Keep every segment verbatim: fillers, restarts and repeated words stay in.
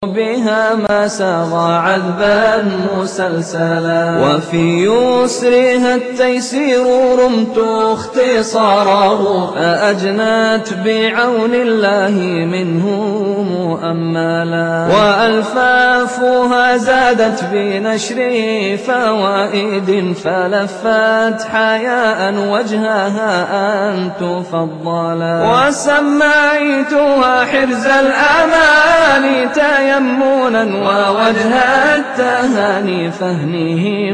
بها ما ساغ عذبا مسلسلا، وفي يسرها التيسير رمت اختصاره، فأجنت بعون الله منه مؤملا، وألفافها زادت بنشر فوائد، فلفت حياء وجهها أن تفضلا، وسميتها حرز الأمان تيمنا، ووجه التهاني فهنه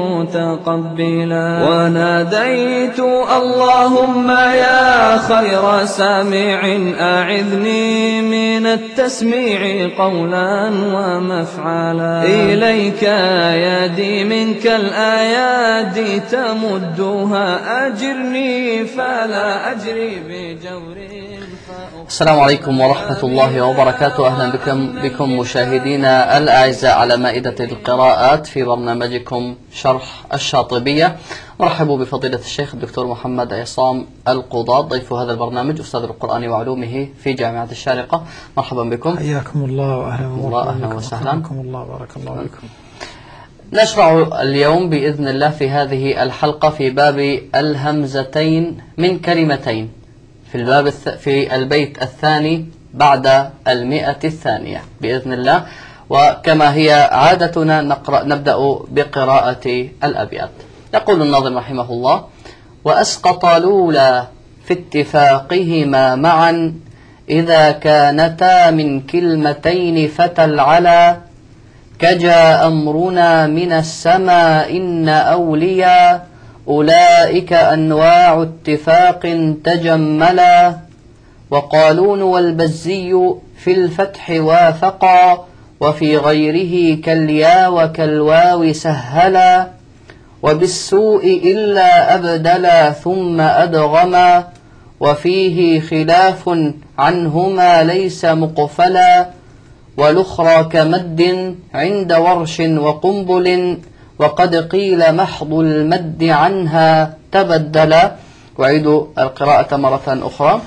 متقبلا، وناديت اللهم يا خير سامع أعذني من التسميع قولا ومفعلا، إليك يدي منك الآيات تمدها، أجرني فلا أجري بجور. السلام عليكم ورحمة الله وبركاته. أهلا بكم, بكم مشاهدينا الأعزاء على مائدة القراءات في برنامجكم شرح الشاطبية. مرحب بفضيلة الشيخ الدكتور محمد عصام القضاة، ضيف هذا البرنامج، أستاذ القرآن وعلومه في جامعة الشارقة. مرحبا بكم. حياكم الله وأهلا الله أهلا وسهلا. حياكم الله بارك الله بكم. نشرع اليوم بإذن الله في هذه الحلقة في باب الهمزتين من كلمتين، في الباب الث... في البيت الثاني بعد المئة الثانية بإذن الله. وكما هي عادتنا نقرأ نبدأ بقراءة الأبيات. يقول الناظم رحمه الله: وأسقط لولا في اتفاقهما معا، إذا كانتا من كلمتين فتى العلا، كجا أمرنا من السماء إن أوليا، أولئك أنواع اتفاق تجملا، وقالون والبزي في الفتح وافقا، وفي غيره كاليا وكالواو سهلا، وبالسوء إلا أبدلا ثم أدغما، وفيه خلاف عنهما ليس مقفلا، والأخرى كمد عند ورش وقنبل، وقد قيل محض المد عنها تبدلا. وعيد القراءة مرة أخرى.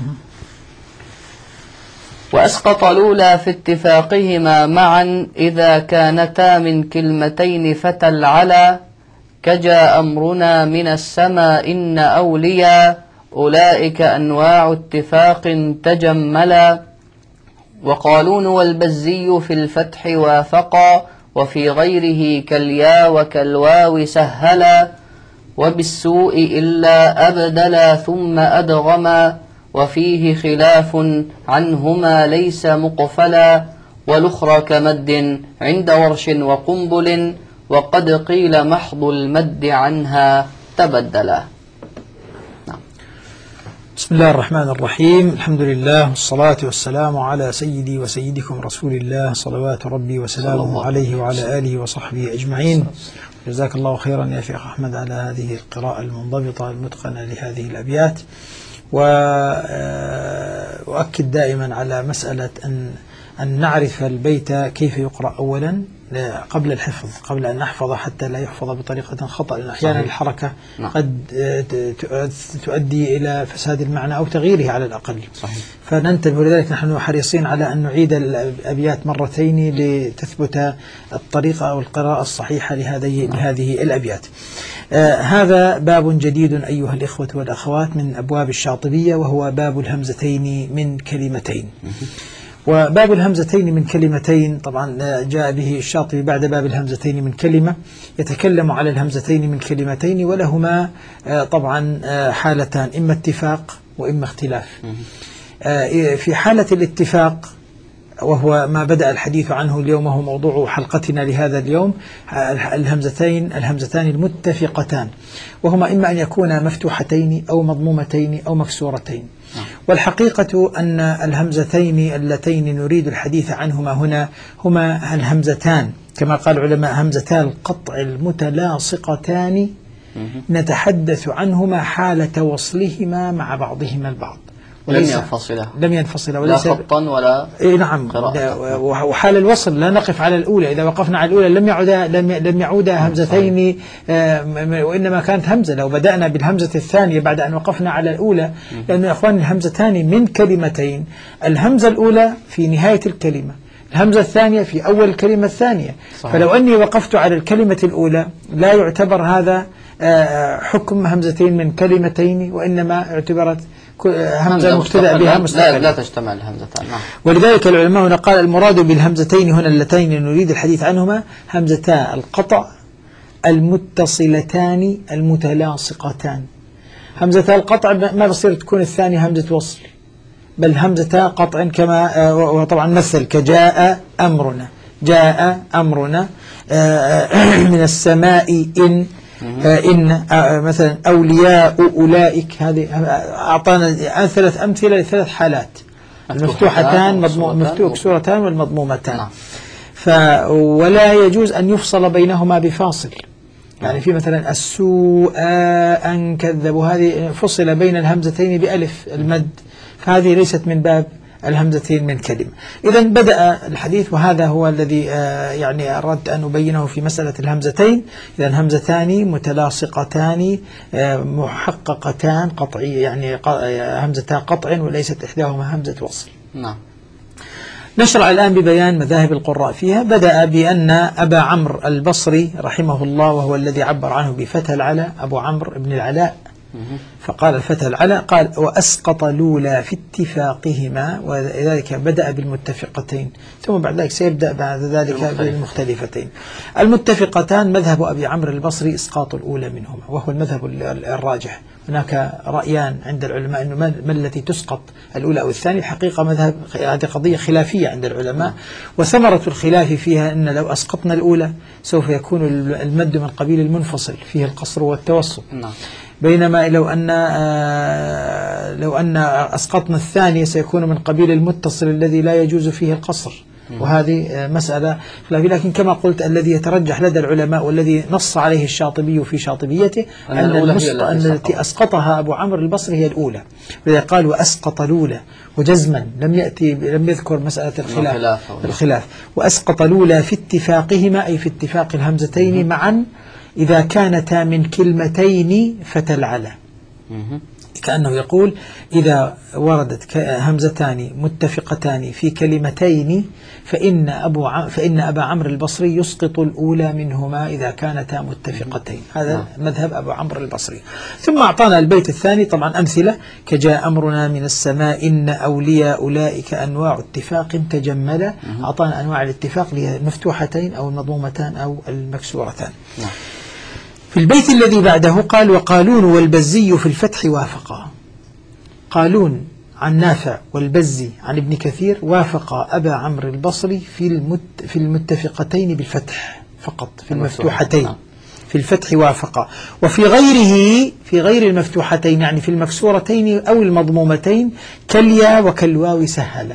وأسقط لولا في اتفاقهما معا، إذا كانتا من كلمتين فتى العلا، كجا أمرنا من السماء إن أوليا، أولئك أنواع اتفاق تجملا، وقالون والبزي في الفتح وافقا، وفي غيره كاليا وكالواو سهلا، وبالسوء إلا أبدلا ثم أدغما، وفيه خلاف عنهما ليس مقفلا، والأخرى كمد عند ورش وقنبل، وقد قيل محض المد عنها تبدلا. بسم الله الرحمن الرحيم. الحمد لله والصلاة والسلام على سيدي وسيدكم رسول الله، صلوات ربي وسلامه عليه وعلى آله وصحبه أجمعين. جزاك الله خيرا يا شيخ أحمد على هذه القراءة المنضبطة المتقنة لهذه الأبيات. وأؤكد دائما على مسألة أن أن نعرف البيت كيف يقرأ أولا قبل الحفظ، قبل أن نحفظ حتى لا يحفظ بطريقة خطأ، لأن أحيانا الحركة قد تؤدي إلى فساد المعنى أو تغييره على الأقل. صحيح. فننتبه لذلك، نحن حريصين على أن نعيد الأبيات مرتين لتثبت الطريقة أو القراءة الصحيحة لهذه لهذه الأبيات. آه هذا باب جديد أيها الإخوة والأخوات من أبواب الشاطبية، وهو باب الهمزتين من كلمتين. وباب الهمزتين من كلمتين طبعا جاء به الشاطبي بعد باب الهمزتين من كلمة، يتكلم على الهمزتين من كلمتين، ولهما طبعا حالتان، إما اتفاق وإما اختلاف. في حالة الاتفاق، وهو ما بدأ الحديث عنه اليوم، وهو موضوع حلقتنا لهذا اليوم، الهمزتين الهمزتان المتفقتان، وهما إما أن يكونا مفتوحتين أو مضمومتين أو مكسورتين. والحقيقة أن الهمزتين اللتين نريد الحديث عنهما هنا هما الهمزتان كما قال العلماء همزتان القطع المتلاصقتان، نتحدث عنهما حالة وصلهما مع بعضهما البعض، لم ينفصلا لم ينفصلا لا خطا ولا إيه نعم قراءة. وحال الوصل لا نقف على الأولى، إذا وقفنا على الأولى لم يعودا لم لم يعودا همزتين، آه وإنما كانت همزة. لو بدأنا بالهمزة الثانية بعد أن وقفنا على الأولى، لأن يا إخوان الهمزتان من كلمتين، الهمزة الأولى في نهاية الكلمة الهمزة الثانية في أول الكلمة الثانية. صحيح. فلو أني وقفت على الكلمة الأولى لا يعتبر هذا حكم همزتين من كلمتين، وإنما اعتبرت همزة مبتدأ بها مستقلة. لا, لا تجتمع الهمزتان. نعم. ولذلك العلماء هنا قال المراد بالهمزتين هنا اللتين نريد الحديث عنهما همزتا القطع المتصلتان المتلاصقتان. همزتا القطع ما بصير تكون الثانية همزة وصل، بل همزتا قطع كما وطبعا مثل كجاء أمرنا، جاء أمرنا من السماء إن إن مثلا أولياء أولئك. هذه أعطانا ثلاث أمثلة لثلاث حالات: المفتوحتان مفتوح كسورتان والمضمومتان. نعم. ف ولا يجوز أن يفصل بينهما بفاصل. يعني في مثلا السوء أن كذبوا، هذه فصل بين الهمزتين بألف المد، فهذه ليست من باب الهمزتين من كلمة. إذا بدأ الحديث، وهذا هو الذي يعني أردت أن أبينه في مسألة الهمزتين. إذا همزتان متلاصقتان محققتان قطعية، يعني همزتا قطع وليست إحداهما همزة وصل. نعم. نشرع الآن ببيان مذاهب القراء فيها. بدأ بأن أبا عمرو البصري رحمه الله، وهو الذي عبر عنه بفتى العلاء، أبو عمرو بن العلاء، فقال الفتى العلاء قال وأسقط الأولى في اتفاقهما، وذلك بدأ بالمتفقتين ثم بعد ذلك سيبدأ بعد ذلك بالمختلفتين. المتفقتان مذهب أبي عمرو البصري إسقاط الأولى منهما، وهو المذهب الراجح. هناك رأيان عند العلماء أنه ما التي تسقط الأولى أو الثانية. حقيقة مذهب هذه قضية خلافية عند العلماء، وثمرة الخلاف فيها أن لو أسقطنا الأولى سوف يكون المد من قبيل المنفصل فيه القصر والتوسط، بينما لو أن لو أن أسقطنا الثانية سيكون من قبيل المتصل الذي لا يجوز فيه القصر، وهذه مسألة خلافية. لكن كما قلت الذي يترجح لدى العلماء والذي نص عليه الشاطبي في شاطبيته أن, أن التي أسقطها أبو عمرو البصري هي الأولى، وإذا قال وأسقط الأولى وجزما لم يأتي لم يذكر مسألة الخلاف الخلاف وأسقط الأولى في اتفاقهما، أي في اتفاق الهمزتين معا إذا كانتا من كلمتين فتلعلا. كأنه يقول إذا وردت همزتان متفقتان في كلمتين فإن, أبو ع... فإن أبا عمرو البصري يسقط الأولى منهما إذا كانتا متفقتين. هذا مذهب أبو عمرو البصري. ثم أعطانا البيت الثاني طبعا أمثلة كجاء أمرنا من السماء إن أولياء أولئك أنواع اتفاق تجمل. أعطانا أنواع الاتفاق اللي المفتوحتين أو المضمومتان أو المكسورتان. في البيت الذي بعده قال وقالون والبزي في الفتح وافقا. قالون عن نافع والبزي عن ابن كثير وافقا أبا عمرو البصري في المت في المتفقتين بالفتح فقط، في المفتوحتين في الفتح وافقا. وفي غيره في غير المفتوحتين يعني في المكسورتين أو المضمومتين كاليا وكالواو سهلا.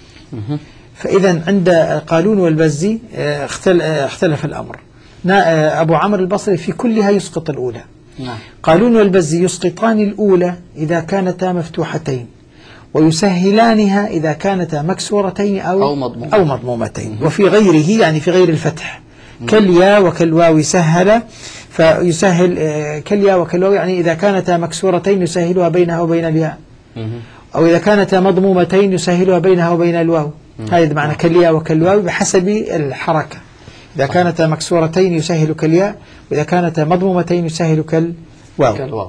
فإذا عند قالون والبزي اختلف الأمر. أبو عمرو البصري في كلها يسقط الأولى. نعم. قالون والبزي يسقطان الأولى إذا كانتا مفتوحتين، ويسهلانها إذا كانتا مكسورتين أو, أو, مضمومة. أو مضمومتين. وفي غيره يعني في غير الفتح كاليا وكالواو سهل، فيسهل كاليا وكالواو يعني إذا كانتا مكسورتين يسهلها بينها وبين الياء، أو إذا كانتا مضمومتين يسهلها بينها وبين الواو. هذا معنى كاليا وكالواو بحسب الحركة. إذا كانتا مكسورتين يسهل كالياء، وإذا كانتا مضمومتين يسهل كالواو.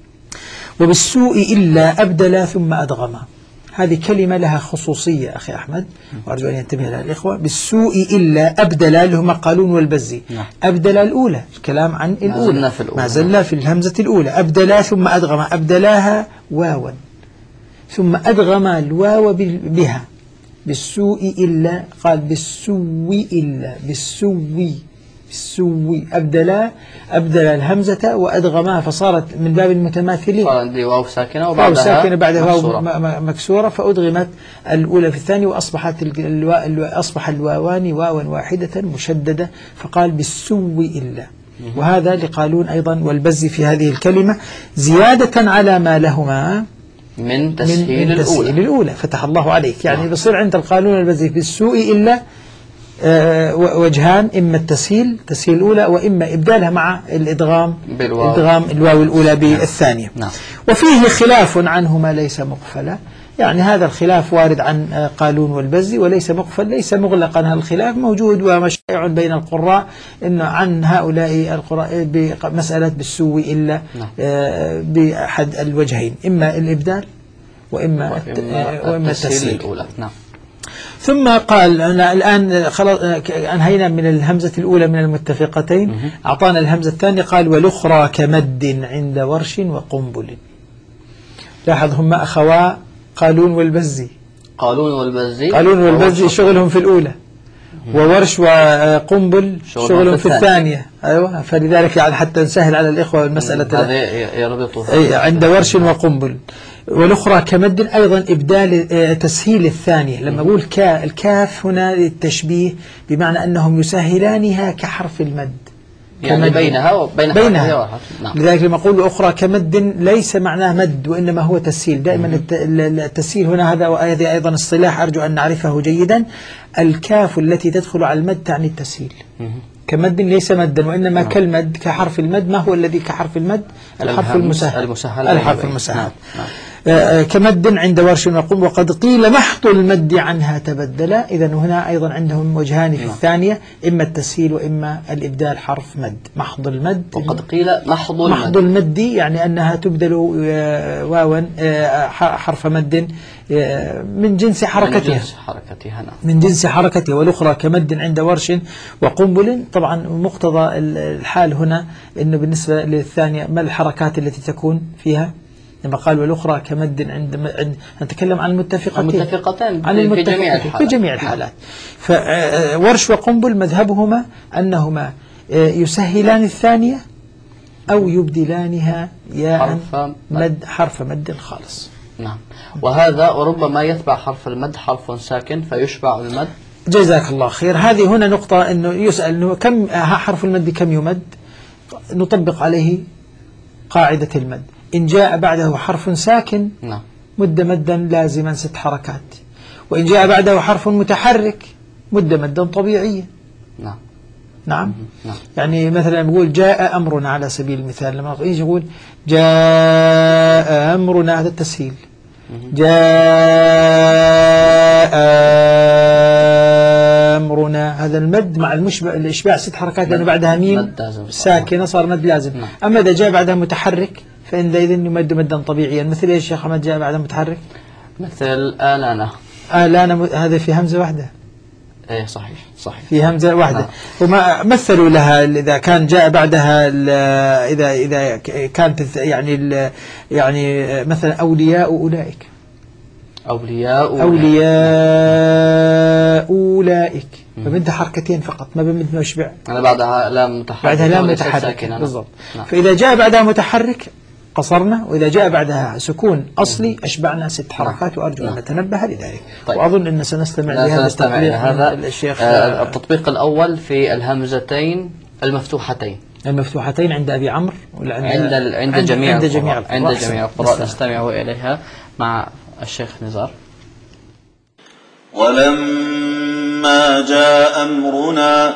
وبالسوء إلا أبدلا ثم أدغما. هذه كلمة لها خصوصية أخي أحمد، وأرجو أن ينتبه لها الإخوة. بالسوء إلا أبدلا اللي هم قالون والبزي. أبدلا الأولى، الكلام عن الأولى، ما زلنا في الهمزة الأولى. أبدلا ثم أدغما، أبدلاها واوا ثم أدغم الواو بها. بالسوء إلا قال بالسوء إلا بالسوء بالسوء أبدلا أبدل الهمزة وأدغمها فصارت من باب المتماثلين. صار عندي واو ساكنة وبعدها واو ساكنة بعدها واو مكسورة، فأدغمت الأولى في الثانية وأصبحت الوا أصبح الواوان واوا واحدة مشددة، فقال بالسوء إلا. وهذا لقالون أيضا والبزي في هذه الكلمة زيادة على ما لهما من تسهيل, من تسهيل الأولى. الأولى فتح الله عليك. يعني بصير عند القانون البزي بالسوء إلا آه وجهان، إما التسهيل تسهيل الأولى، وإما إبدالها مع الإدغام بالواو. إدغام الواو الأولى بالثانية. نعم. وفيه خلاف عنهما ليس مقفلا. يعني هذا الخلاف وارد عن قالون والبزي وليس مقفل، ليس مغلقا. هذا الخلاف موجود ومشائع بين القراء إنه عن هؤلاء القراء بمسألة بالسوي إلا بأحد الوجهين، إما الإبدال وإما وإما التسهيل الأولى. نعم. ثم قال أنا الآن خلاص أنهينا من الهمزة الأولى من المتفقتين، أعطانا الهمزة الثانية. قال والأخرى كمد عند ورش وقنبل. لاحظ هم أخوا قالون والبزي. قالون والبزي قالون والبزي شغلهم في الأولى، وورش وقنبل شغلهم في الثانية. أيوة، فلذلك يعني حتى نسهل على الإخوة المسألة هذه يربطها عند ورش وقنبل. والأخرى كمد أيضا إبدال تسهيل الثانية. لما أقول كا الكاف هنا للتشبيه بمعنى أنهم يسهلانها كحرف المد، يعني بينها وبين بينها. نعم. لذلك لما أقول أخرى كمد ليس معناه مد وإنما هو تسهيل. دائما التسهيل هنا هذا وهذه أيضا الصلاح أرجو أن نعرفه جيدا. الكاف التي تدخل على المد تعني التسهيل. كمد ليس مدا وإنما نعم. كالمد كحرف المد. ما هو الذي كحرف المد؟ الحرف المسهل. الحرف المسهل. نعم. نعم. آه كمد عند ورش وقنبل. وقد قيل محض المد عنها تبدلا. إذا هنا أيضا عندهم وجهان في نعم. الثانية، إما التسهيل وإما الإبدال حرف مد. محض المد. وقد قيل محض المد. محض المد يعني أنها تبدل واوا حرف مد من جنس حركتها. من جنس حركتها. نعم. من جنس حركتها. والأخرى كمد عند ورش وقنبل. طبعا مقتضى الحال هنا أنه بالنسبة للثانية ما الحركات التي تكون فيها؟ لما قال والأخرى كمد عند عند نتكلم عن المتفقتين المتفقتين عن في جميع الحالات. في جميع الحالات. فورش وقنبل مذهبهما أنهما يسهلان الثانية أو يبدلانها ياء مد حرف مد خالص. نعم. وهذا وربما يتبع حرف المد حرف ساكن فيشبع المد. جزاك الله خير. هذه هنا نقطة أنه يسأل إنه كم حرف المد كم يمد. نطبق عليه قاعدة المد. إن جاء بعده حرف ساكن نعم. مد مدا لازما ست حركات، وإن جاء بعده حرف متحرك مد مدا طبيعيا. نعم. نعم. نعم. يعني مثلا نقول جاء أمرنا على سبيل المثال، لما يجي يقول جاء أمرنا هذا التسهيل. جاء أمرنا هذا المد مع المشبع الإشباع ست حركات لأنه بعدها ميم ساكنة صار مد لازم. نعم. أما إذا جاء بعدها متحرك فإن إذن يمد مدا طبيعيا. مثل إيش يا شيخ أحمد جاء بعدها متحرك؟ مثل آلانا. آلانا هذا في همزة واحدة. ايه صحيح صحيح في همزة واحدة. نعم. وما مثلوا لها إذا كان جاء بعدها إذا إذا كانت يعني يعني مثلا أولياء أولئك. أولياء أولياء أولئك فبنت حركتين فقط ما بمد مشبع. أنا بعدها لام متحرك. بعدها لام متحرك بالضبط. نعم. فإذا جاء بعدها متحرك قصرنا، وإذا جاء بعدها سكون أصلي أشبعنا ست حركات. وأرجو أن نتنبه لذلك. طيب. وأظن أن سنستمع لهذا التطبيق. هذا الشيخ آه التطبيق الأول في الهمزتين المفتوحتين المفتوحتين عند أبي عمرو عند عند, عند جميع عند جميع القراء. عند جميع القراء نستمع إليها مع الشيخ نزار. ولما جاء أمرنا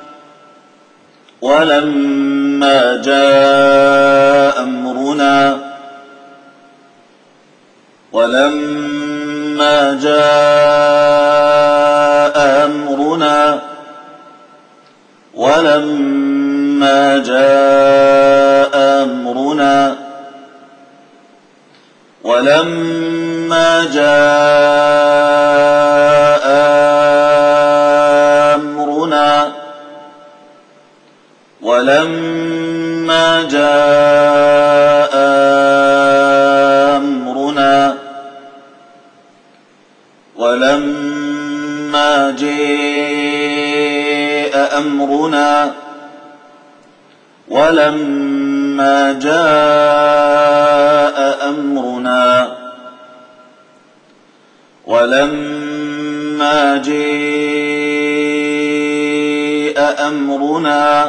ولما جاء أمرنا ولما جاء أمرنا ولما جاء أمرنا ولما جاء أمرنا ولما جاء أمرنا ولما جاء أمرنا ولما جاء أمرنا ولما جاء أمرنا.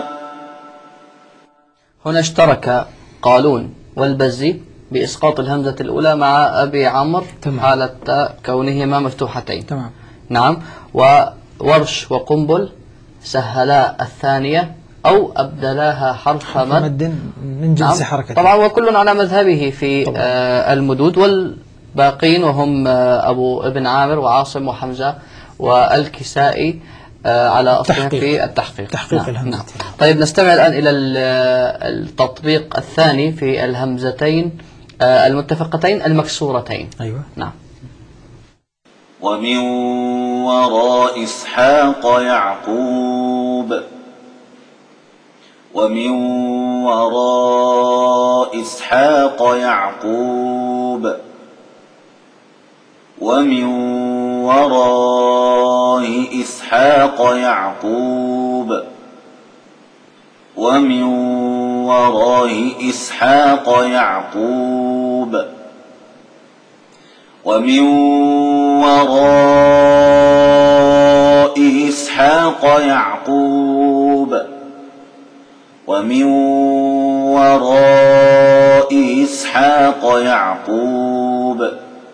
هنا اشترك قالون والبزي بإسقاط الهمزة الأولى مع أبي عمرو حالة كونهما مفتوحتين. تمام. نعم. وورش وقنبل سهلا الثانية أو أبدلاها حرف مد من جنس نعم. حركة. طبعا وكل على مذهبه في آه المدود وال باقين وهم أبو ابن عامر وعاصم وحمزة والكسائي على أصلهم في التحقيق. تحقيق نعم. الهمزة. نعم. طيب نستمع الآن إلى التطبيق الثاني في الهمزتين المتفقتين المكسورتين. أيوة. نعم. ومن وراء إسحاق يعقوب ومن وراء إسحاق يعقوب ومن وراء إسحاق يعقوب ومن وراء إسحاق يعقوب ومن وراء إسحاق يعقوب ومن وراء إسحاق يعقوب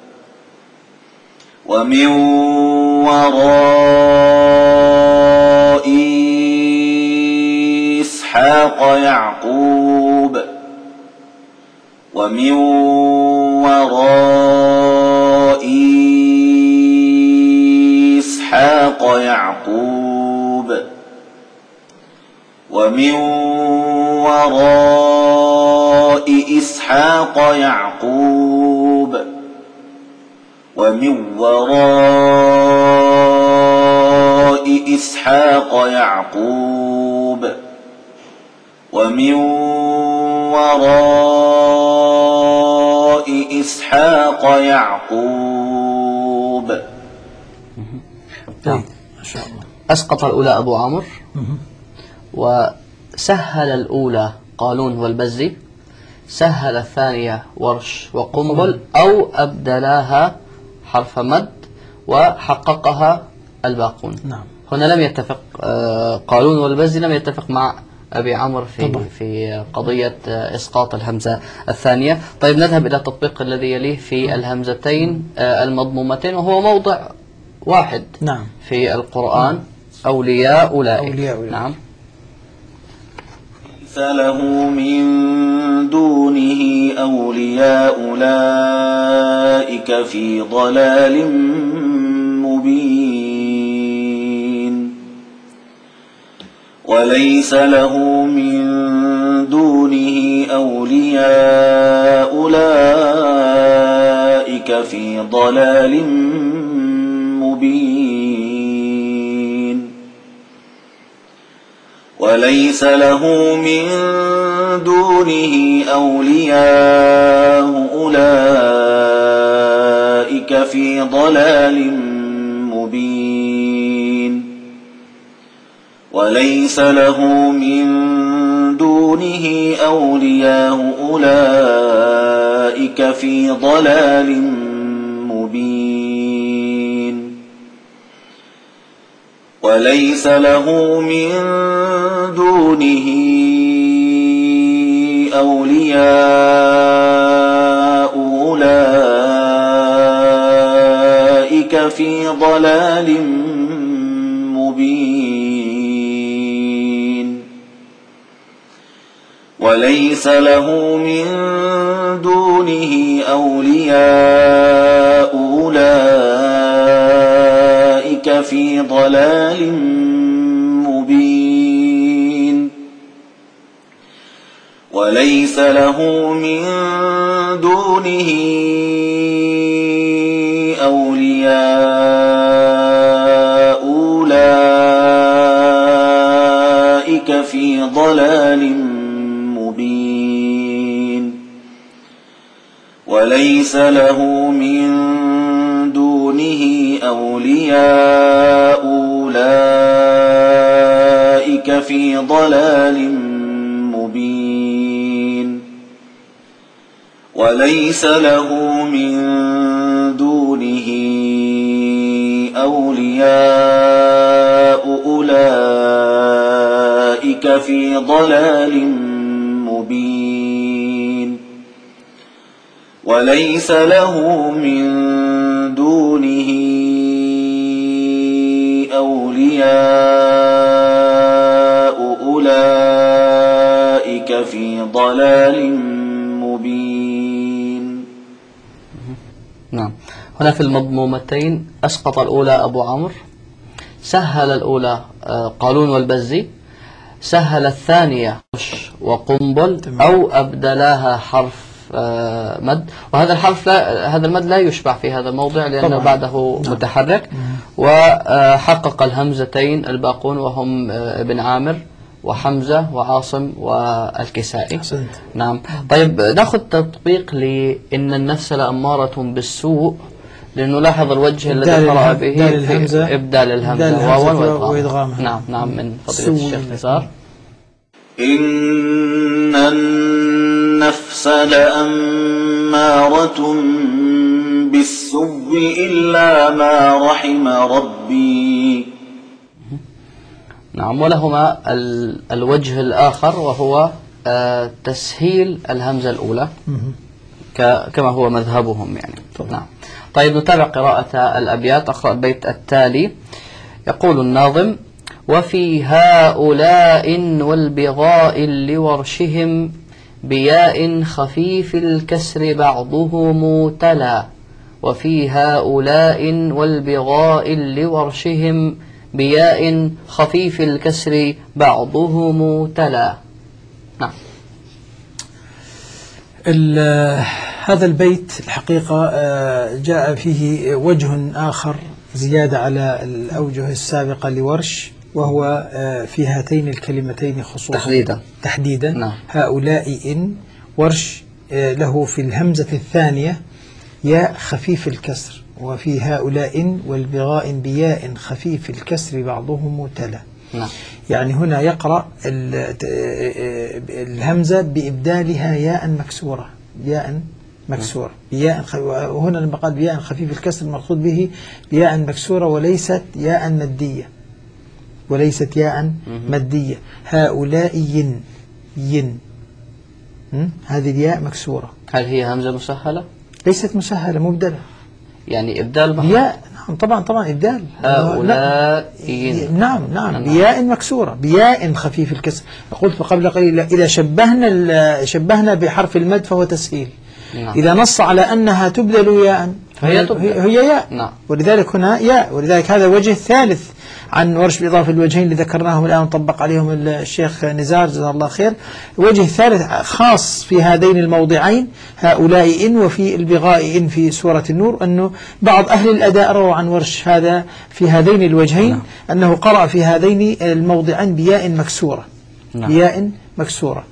ومن وراء إسحاق يعقوب ومن وراء إسحاق يعقوب ومن وراء إسحاق يعقوب ومن وراء إسحاق يعقوب ومن وراء إسحاق يعقوب. نعم. أسقط الأولى أبو عمرو وسهل الأولى قالون والبزي، سهل الثانية ورش وقنبل أو أبدلاها حرف مد وحققها الباقون. نعم. هنا لم يتفق قالون والبزي، لم يتفق مع أبي عمرو في طبعا. في قضية إسقاط الهمزة الثانية. طيب نذهب إلى التطبيق الذي يليه في الهمزتين المضمومتين وهو موضع واحد. نعم. في القرآن. أولياء أولئك. أولياء أولئك. نعم. فله من دونه أولياء أولئك في ضلال مبين وليس له من دونه أولياء أولئك في ضلال مبين وليس له من دونه أولياء أولئك في ضلال مبين وليس له من دونه أولياء أولئك في ضلال مبين وليس له من دونه أولياء أولئك في ضلال مبين وليس له من دونه أولياء أولئك في ضلال مبين وليس له من دونه أولياء أولئك في ضلال مبين وليس له من دونه أولياء أولئك في ضلال مبين وليس له من دونه أولياء أولئك في ضلال مبين وليس له من دونه أولياء أولئك في ضلال مبين. نعم. هنا في المضمومتين أسقط الأولى أبو عمرو، سهل الأولى قالون والبزي، سهل الثانية وقنبل، أو أبدلاها حرف مد. وهذا الحرف لا هذا المد لا يشبع في هذا الموضع لأنه طبعا بعده نعم. متحرك. وحقق الهمزتين الباقون وهم ابن عامر وحمزة وعاصم والكسائي. أحسنت. نعم. طيب ناخذ تطبيق لإن النفس لأمارة بالسوء، لأنه لاحظ الوجه الذي قرأ به في إبدال الهمزة واو وإدغامها. نعم نعم من فضيلة الشيخ نزار. إن النفس لأمارة بالسوء إلا ما رحم ربي. نعم. ولهما الوجه الآخر وهو تسهيل الهمزة الأولى كما هو مذهبهم يعني. نعم. طيب نتابع قراءة الأبيات. أقرأ البيت التالي. يقول الناظم: وفي هؤلاء والبغاء لورشهم بياء خفيف الكسر بعضهم تلا. وفي هؤلاء والبغاء لورشهم بياء خفيف الكسر بعضهم تلا. نعم. هذا البيت الحقيقة جاء فيه وجه آخر زيادة على الأوجه السابقة لورش، وهو في هاتين الكلمتين خصوصا تحديدا, تحديدا. نعم. هؤلاء إن ورش له في الهمزة الثانية ياء خفيف الكسر، وفي هؤلاء والبغاء بياء خفيف الكسر بعضهم تلا. نعم. يعني هنا يقرأ الهمزة بإبدالها ياء مكسورة، ياء مكسورة بياء. وهنا لما قال بياء خفيف الكسر المقصود به بياء مكسورة وليست ياء مدية، وليست ياء مدية. هؤلاء ين ين هذه الياء مكسورة. هل هي همزة مسهلة؟ ليست مسهلة، مبدلة. يعني إبدال بحر. بياء. نعم طبعا طبعا إبدال. هؤلاء نعم نعم بياء مكسورة، بياء خفيف الكسر. قلت قبل قليل إذا شبهنا شبهنا بحرف المد فهو تسهيل. نعم. إذا نص على أنها تبدل ياء فهي هي ياء. نعم. ولذلك هنا ياء، ولذلك هذا وجه ثالث عن ورش بإضافة الوجهين اللي ذكرناهم الآن طبق عليهم الشيخ نزار جزاه الله خير. وجه ثالث خاص في هذين الموضعين هؤلاء إن وفي البغاء إن في سورة النور، أنه بعض أهل الأداء رووا عن ورش هذا في هذين الوجهين. نعم. أنه قرأ في هذين الموضعين بياء مكسورة. نعم. بياء مكسورة.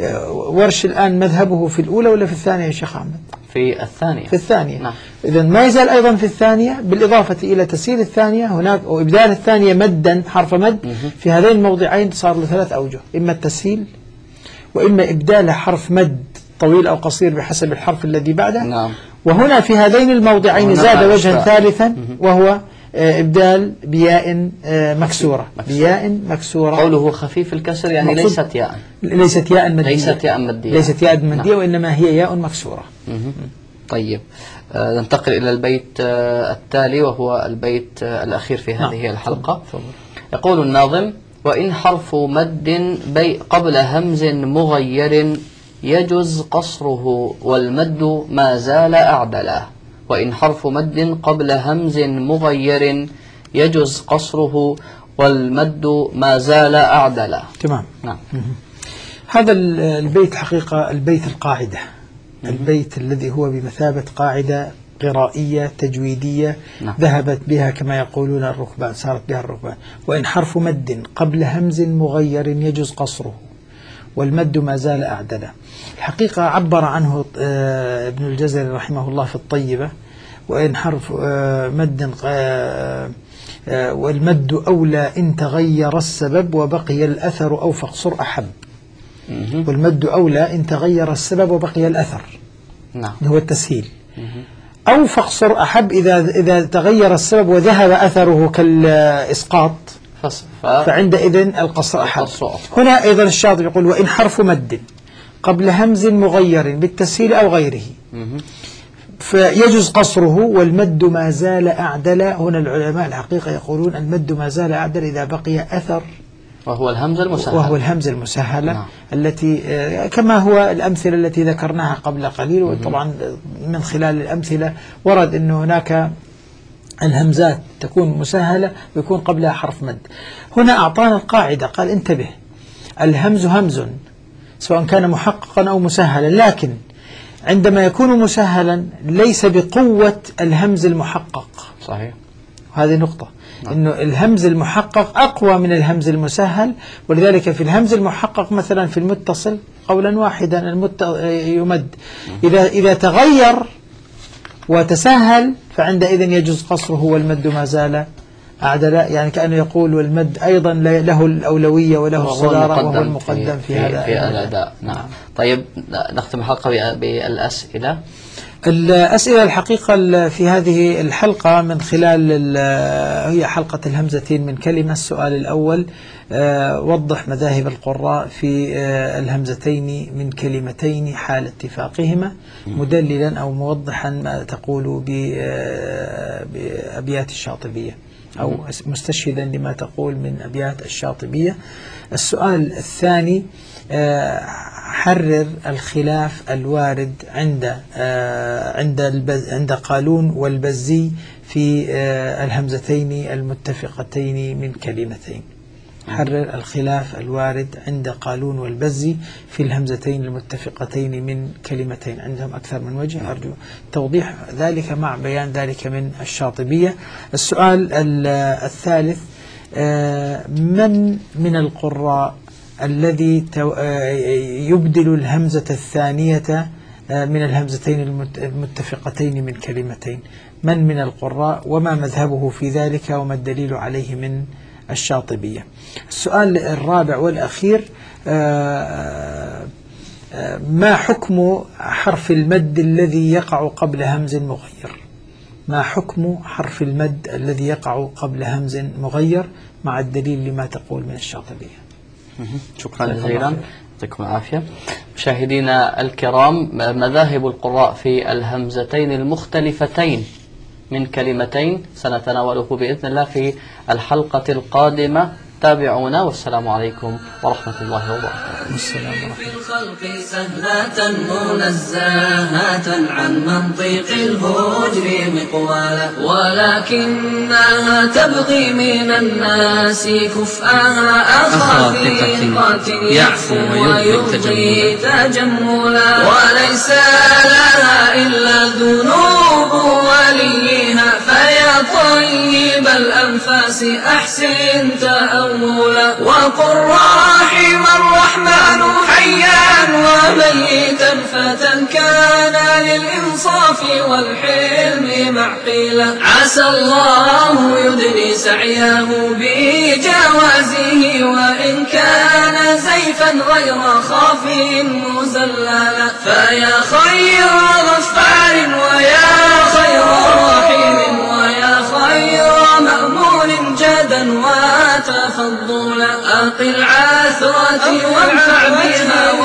ورش الآن مذهبه في الأولى ولا في الثانية يا شيخ أحمد؟ في الثانية. في الثانية. نعم. إذن ما يزال أيضا في الثانية بالإضافة إلى تسهيل الثانية هناك وإبدال الثانية مدا حرف مد. في هذين الموضعين صار له ثلاث أوجه، إما التسهيل وإما إبدال حرف مد طويل أو قصير بحسب الحرف الذي بعده. نعم. وهنا في هذين الموضعين زاد وجها ثالثا وهو إبدال بياء مكسورة. بياء مكسورة. قوله خفيف الكسر يعني ليست ياء ليست ياء مدية ليست ياء مدية ليست ياء مدية. نعم. وإنما هي ياء مكسورة. طيب آه ننتقل إلى البيت آه التالي وهو البيت آه الأخير في هذه نعم. الحلقة. فضل. يقول الناظم: وإن حرف مد بي قبل همز مغير يجز قصره والمد ما زال أعدله. وإن حرف مد قبل همز مغير يجز قصره والمد ما زال أعدله. تمام. نعم. هذا البيت حقيقة البيت القاعدة، البيت الذي هو بمثابة قاعدة قرائية تجويدية. نعم. ذهبت بها كما يقولون الركبان، صارت بها الركبان. وإن حرف مد قبل همز مغير يجز قصره والمد ما زال أعدله. الحقيقة عبر عنه ابن الجزري رحمه الله في الطيبة: وإن حرف مد والمد أولى إن تغير السبب وبقي الأثر أو فاقصر أحب. والمد أولى إن تغير السبب وبقي الأثر. نعم. هو التسهيل. أو فاقصر أحب إذا إذا تغير السبب وذهب أثره كالإسقاط فعندئذ القصر أحب. هنا أيضا الشاطبي يقول: وإن حرف مد قبل همز مغير بالتسهيل أو غيره فيجوز قصره والمد ما زال أعدل. هنا العلماء الحقيقة يقولون المد ما زال أعدل إذا بقي أثر وهو الهمزة المسهلة وهو الهمزة المسهلة نعم. التي كما هو الأمثلة التي ذكرناها قبل قليل. وطبعا من خلال الأمثلة ورد أن هناك الهمزات تكون مسهلة ويكون قبلها حرف مد. هنا أعطانا القاعدة، قال انتبه، الهمز همز سواء كان محققا أو مسهلا، لكن عندما يكون مسهلا ليس بقوة الهمز المحقق. صحيح. هذه نقطة، إنه الهمز المحقق أقوى من الهمز المسهل، ولذلك في الهمز المحقق مثلا في المتصل قولا واحدا المت يمد، إذا إذا تغير وتسهل فعندئذ يجوز قصره والمد ما زال أعدل، يعني كأنه يقول والمد أيضا له الأولوية وله الصدارة وهو المقدم في, في هذا في الأداء. نعم. طيب نختم الحلقة بالأسئلة. الأسئلة الحقيقة في هذه الحلقة من خلال هي حلقة الهمزتين من كلمة. السؤال الأول: وضح مذاهب القراء في الهمزتين من كلمتين حال اتفاقهما، مدللا أو موضحا ما تقول بأبيات الشاطبية أو مستشهدا لما تقول من أبيات الشاطبية. السؤال الثاني: حرر الخلاف الوارد عند عند عند قالون والبزي في الهمزتين المتفقتين من كلمتين. حرر الخلاف الوارد عند قالون والبزي في الهمزتين المتفقتين من كلمتين. عندهم أكثر من وجه، أرجو توضيح ذلك مع بيان ذلك من الشاطبية. السؤال الثالث: من من القراء الذي يبدل الهمزة الثانية من الهمزتين المتفقتين من كلمتين؟ من من القراء وما مذهبه في ذلك وما الدليل عليه من الشاطبية؟ السؤال الرابع والأخير: ما حكم حرف المد الذي يقع قبل همز مغير؟ ما حكم حرف المد الذي يقع قبل همز مغير مع الدليل لما تقول من الشاطبية؟ شكرا جزيلا، يعطيكم العافية. مشاهدينا الكرام، مذاهب القراء في الهمزتين المختلفتين من كلمتين سنتناوله بإذن الله في الحلقة القادمة. تابعونا، والسلام عليكم ورحمة الله وبركاته. السلام ورحمة الله. في الخلق سهلة منزهة عن منطق الهجر مقوالا، ولكنها تبغي من الناس كفءها أخافقة يعفو ويبغي تجملا، وليس لها إلا ذنوب وليها، فيا طيب الأنفاس أحسن تأملا، وقل رحم الرحمن حيا وميتا فتى كان للإنصاف والحلم معقلا، عسى الله يدني سعيه بجوازه، وإن كان زيفا غير خاف مزللا، فيا خير غفار ويا خير رحيم ويا خير مأمون جدا وتفضلا، أقل عثرة وانفع بها